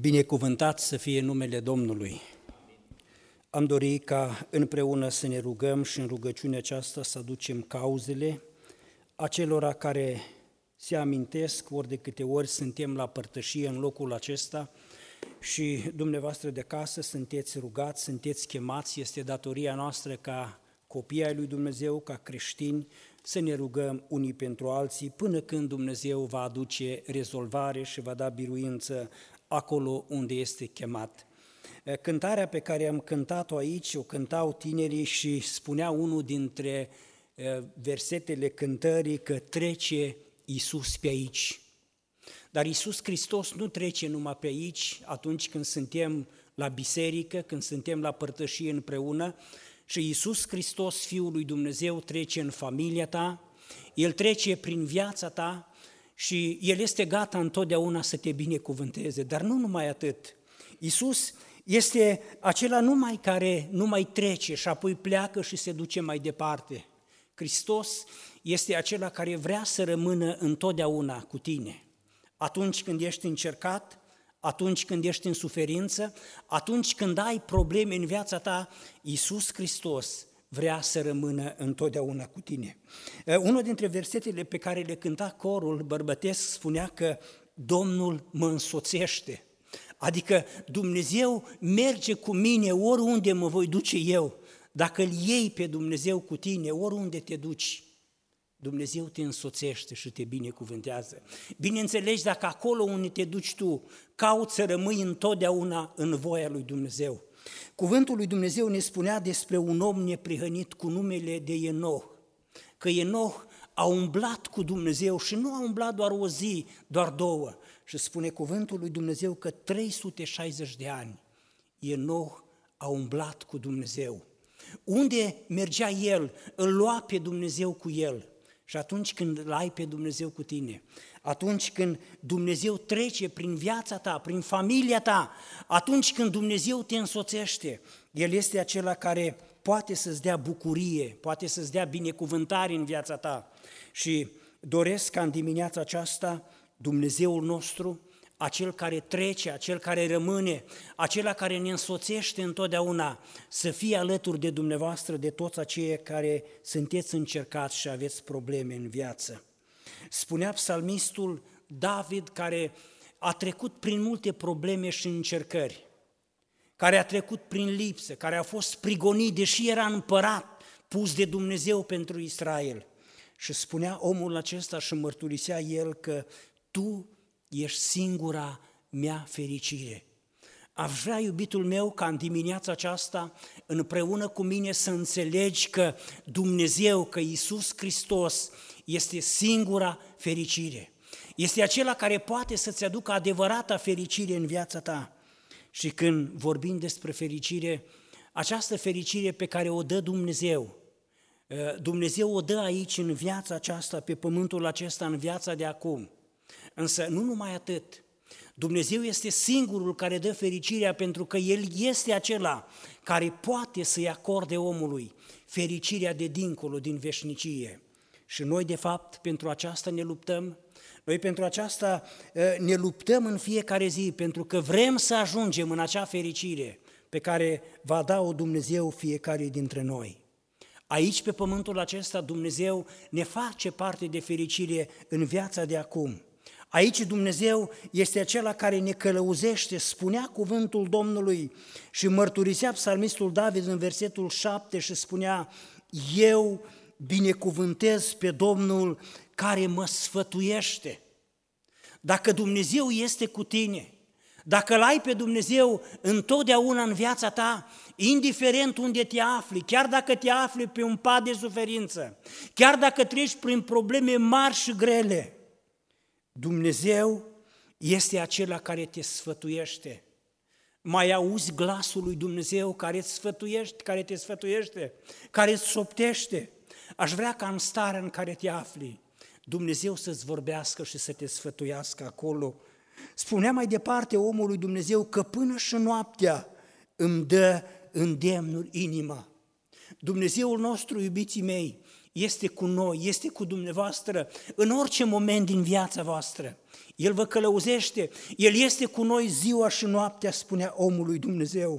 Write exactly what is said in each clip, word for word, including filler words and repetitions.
Binecuvântat să fie numele Domnului. Am dorit ca împreună să ne rugăm și în rugăciunea aceasta să aducem cauzele acelora care se amintesc ori de câte ori suntem la părtășie în locul acesta și dumneavoastră de casă sunteți rugați, sunteți chemați, este datoria noastră ca copii ai lui Dumnezeu, ca creștini, să ne rugăm unii pentru alții până când Dumnezeu va aduce rezolvare și va da biruință acolo unde este chemat. Cântarea pe care am cântat-o aici, o cântau tinerii și spunea unul dintre versetele cântării că trece Iisus pe aici. Dar Iisus Hristos nu trece numai pe aici atunci când suntem la biserică, când suntem la părtășie împreună, și Iisus Hristos, Fiul lui Dumnezeu, trece în familia ta, El trece prin viața ta și El este gata întotdeauna să te binecuvânteze. Dar nu numai atât. Iisus este acela numai care nu mai trece și apoi pleacă și se duce mai departe. Hristos este acela care vrea să rămână întotdeauna cu tine. Atunci când ești încercat, atunci când ești în suferință, atunci când ai probleme în viața ta, Iisus Hristos vrea să rămână întotdeauna cu tine. Unul dintre versetele pe care le cânta corul bărbătesc spunea că Domnul mă însoțește, adică Dumnezeu merge cu mine oriunde mă voi duce eu. Dacă îl iei pe Dumnezeu cu tine, oriunde te duci, Dumnezeu te însoțește și te binecuvântează. Bineînțelegi, dacă acolo unde te duci tu, cauți să rămâi întotdeauna în voia lui Dumnezeu. Cuvântul lui Dumnezeu ne spunea despre un om neprihănit cu numele de Enoch, că Enoch a umblat cu Dumnezeu și nu a umblat doar o zi, doar două. Și spune cuvântul lui Dumnezeu că trei sute șaizeci de ani Enoch a umblat cu Dumnezeu. Unde mergea el, îl lua pe Dumnezeu cu el. Și atunci când îl ai pe Dumnezeu cu tine, atunci când Dumnezeu trece prin viața ta, prin familia ta, atunci când Dumnezeu te însoțește, El este acela care poate să-ți dea bucurie, poate să-ți dea binecuvântare în viața ta. Și doresc ca în dimineața aceasta Dumnezeul nostru, acel care trece, acel care rămâne, acela care ne însoțește întotdeauna, să fie alături de dumneavoastră, de toți aceia care sunteți încercați și aveți probleme în viață. Spunea psalmistul David, care a trecut prin multe probleme și încercări, care a trecut prin lipsă, care a fost prigonit, deși era împărat, pus de Dumnezeu pentru Israel. Și spunea omul acesta și mărturisea el că tu ești singura mea fericire. Aș vrea, iubitul meu, ca în dimineața aceasta, împreună cu mine să înțelegi că Dumnezeu, că Iisus Hristos este singura fericire. Este acela care poate să-ți aducă adevărata fericire în viața ta. Și când vorbim despre fericire, această fericire pe care o dă Dumnezeu, Dumnezeu o dă aici în viața aceasta, pe pământul acesta, în viața de acum. Însă nu numai atât, Dumnezeu este singurul care dă fericirea, pentru că El este acela care poate să-i acorde omului fericirea de dincolo, din veșnicie. Și noi, de fapt, pentru aceasta ne luptăm, noi pentru aceasta ne luptăm în fiecare zi, pentru că vrem să ajungem în acea fericire pe care va da-o Dumnezeu fiecare dintre noi. Aici, pe pământul acesta, Dumnezeu ne face parte de fericire în viața de acum. Aici Dumnezeu este acela care ne călăuzește, spunea cuvântul Domnului și mărturisea psalmistul David în versetul șapte și spunea: eu binecuvântez pe Domnul care mă sfătuiește. Dacă Dumnezeu este cu tine, dacă îl ai pe Dumnezeu întotdeauna în viața ta, indiferent unde te afli, chiar dacă te afli pe un pat de suferință, chiar dacă treci prin probleme mari și grele, Dumnezeu este acela care te sfătuiește. Mai auzi glasul lui Dumnezeu care îți sfătuiește, care te sfătuiește, care îți șoptește. Aș vrea ca în starea în care te afli, Dumnezeu să-ți vorbească și să te sfătuiască acolo. Spunea mai departe omul lui Dumnezeu că până și noaptea îmi dă îndemnuri inima. Dumnezeul nostru, iubiții mei, este cu noi, este cu dumneavoastră în orice moment din viața voastră. El vă călăuzește, El este cu noi ziua și noaptea, spunea omul lui Dumnezeu.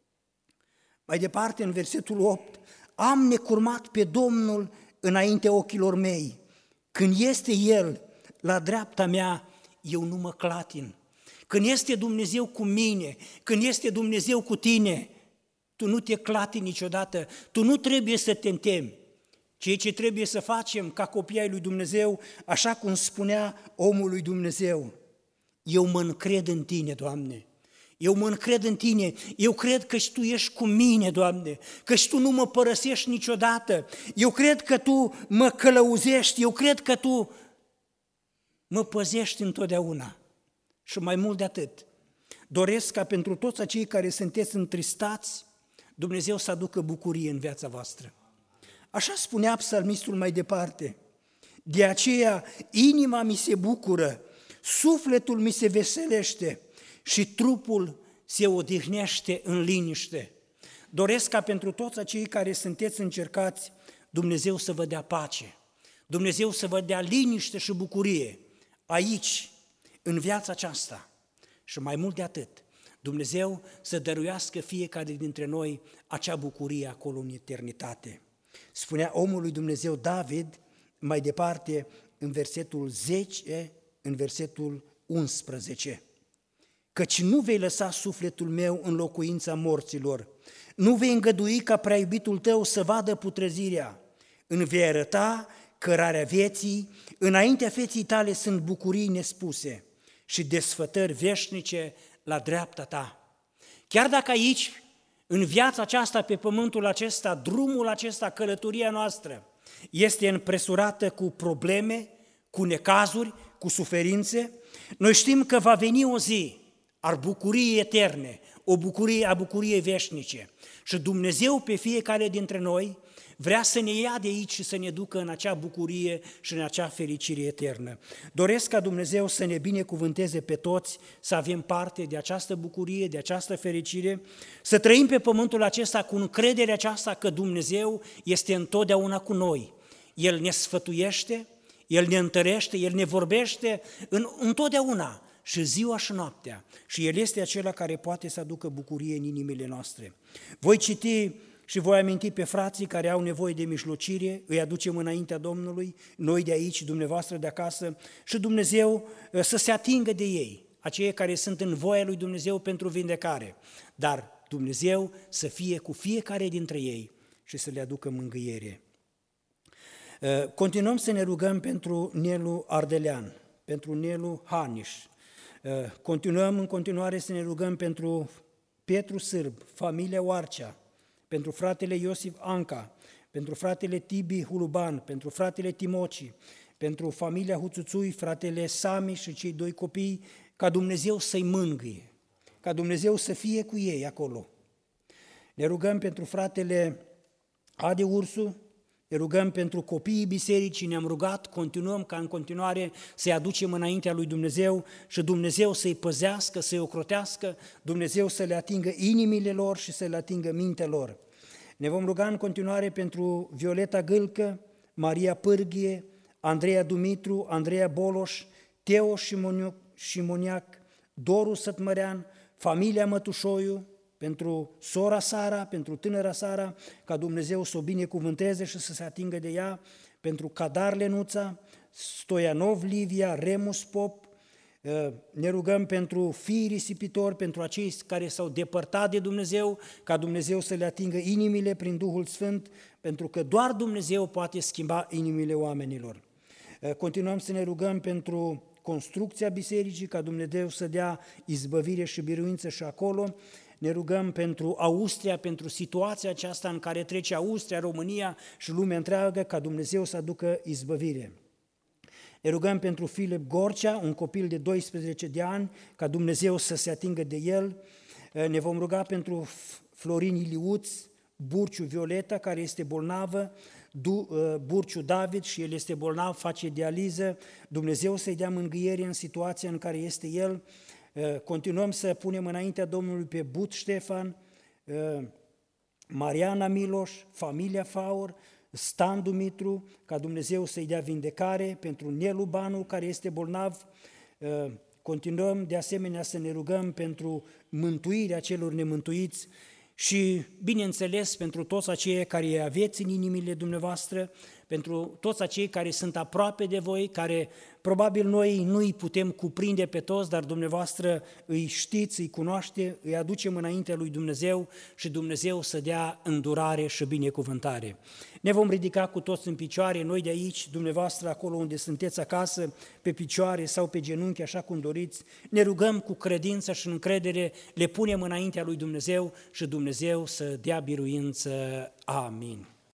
Mai departe, în versetul opt, am necurmat pe Domnul înaintea ochilor mei. Când este El la dreapta mea, eu nu mă clatin. Când este Dumnezeu cu mine, când este Dumnezeu cu tine, tu nu te clatini niciodată, tu nu trebuie să te temi. Ceea ce trebuie să facem ca copii ai lui Dumnezeu, așa cum spunea omul lui Dumnezeu, eu mă încred în Tine, Doamne, eu mă încred în Tine, eu cred că și Tu ești cu mine, Doamne, că și Tu nu mă părăsești niciodată, eu cred că Tu mă călăuzești, eu cred că Tu mă păzești întotdeauna. Și mai mult de atât, doresc ca pentru toți acei care sunteți întristați, Dumnezeu să aducă bucurie în viața voastră. Așa spunea psalmistul mai departe, de aceea inima mi se bucură, sufletul mi se veselește și trupul se odihnește în liniște. Doresc ca pentru toți acei care sunteți încercați, Dumnezeu să vă dea pace, Dumnezeu să vă dea liniște și bucurie aici, în viața aceasta. Și mai mult de atât, Dumnezeu să dăruiască fiecare dintre noi acea bucurie acolo în eternitate. Spunea omul lui Dumnezeu David, mai departe, în versetul zece, în versetul unsprezece, căci nu vei lăsa sufletul meu în locuința morților, nu vei îngădui ca prea iubitul tău să vadă putrezirea, îmi vei arăta cărarea vieții, înaintea feții tale sunt bucurii nespuse și desfătări veșnice la dreapta ta. Chiar dacă aici, în viața aceasta, pe pământul acesta, drumul acesta, călătoria noastră, este împresurată cu probleme, cu necazuri, cu suferințe, noi știm că va veni o zi a bucuriei eterne, o bucurie a bucuriei veșnice. Și Dumnezeu pe fiecare dintre noi vrea să ne ia de aici și să ne ducă în acea bucurie și în acea fericire eternă. Doresc ca Dumnezeu să ne binecuvânteze pe toți, să avem parte de această bucurie, de această fericire, să trăim pe pământul acesta cu încrederea aceasta că Dumnezeu este întotdeauna cu noi. El ne sfătuiește, El ne întărește, El ne vorbește în, întotdeauna, și ziua și noaptea. Și El este acela care poate să aducă bucurie în inimile noastre. Voi citi și voi aminti pe frații care au nevoie de mijlocire, îi aducem înaintea Domnului, noi de aici, dumneavoastră de acasă, și Dumnezeu să se atingă de ei, aceia care sunt în voia lui Dumnezeu pentru vindecare, dar Dumnezeu să fie cu fiecare dintre ei și să le aducă mângâiere. Continuăm să ne rugăm pentru Nelu Ardelean, pentru Nelu Haniș. Continuăm în continuare să ne rugăm pentru Petru Sârb, familia Oarcea, pentru fratele Iosif Anca, pentru fratele Tibi Huluban, pentru fratele Timoci, pentru familia Huțuțui, fratele Sami și cei doi copii, ca Dumnezeu să-i mângâie, ca Dumnezeu să fie cu ei acolo. Ne rugăm pentru fratele Ade Ursu, ne rugăm pentru copiii bisericii, ne-am rugat, continuăm ca în continuare să-i aducem înaintea lui Dumnezeu și Dumnezeu să-i păzească, să-i ocrotească, Dumnezeu să le atingă inimile lor și să le atingă mintea lor. Ne vom ruga în continuare pentru Violeta Gâlcă, Maria Pârghie, Andreea Dumitru, Andreea Boloș, Teo Șimoniac, Doru Sătmărean, familia Mătușoiu, pentru sora Sara, pentru tânăra Sara, ca Dumnezeu să o binecuvânteze și să se atingă de ea, pentru Cadar Lenuța, Stoianov Livia, Remus Pop, ne rugăm pentru fiii risipitori, pentru acei care s-au depărtat de Dumnezeu, ca Dumnezeu să le atingă inimile prin Duhul Sfânt, pentru că doar Dumnezeu poate schimba inimile oamenilor. Continuăm să ne rugăm pentru construcția bisericii, ca Dumnezeu să dea izbăvire și biruință și acolo. Ne rugăm pentru Austria, pentru situația aceasta în care trece Austria, România și lumea întreagă, ca Dumnezeu să aducă izbăvire. Ne rugăm pentru Filip Gorcea, un copil de doisprezece de ani, ca Dumnezeu să se atingă de el. Ne vom ruga pentru Florin Iliuț, Burciu Violeta, care este bolnavă, Burciu David și el este bolnav, face dializă. Dumnezeu să-i dea mângâiere în situația în care este el. Continuăm să punem înaintea Domnului pe But Ștefan, Mariana Miloș, familia Faur, Stan Dumitru, ca Dumnezeu să-i dea vindecare, pentru Nelu Banu, care este bolnav. Continuăm de asemenea să ne rugăm pentru mântuirea celor nemântuiți și, bineînțeles, pentru toți aceia care aveți în inimile dumneavoastră, pentru toți acei care sunt aproape de voi, care probabil noi nu îi putem cuprinde pe toți, dar dumneavoastră îi știți, îi cunoaște, îi aducem înaintea lui Dumnezeu și Dumnezeu să dea îndurare și binecuvântare. Ne vom ridica cu toți în picioare, noi de aici, dumneavoastră acolo unde sunteți acasă, pe picioare sau pe genunchi, așa cum doriți, ne rugăm cu credință și încredere, le punem înaintea lui Dumnezeu și Dumnezeu să dea biruință. Amin.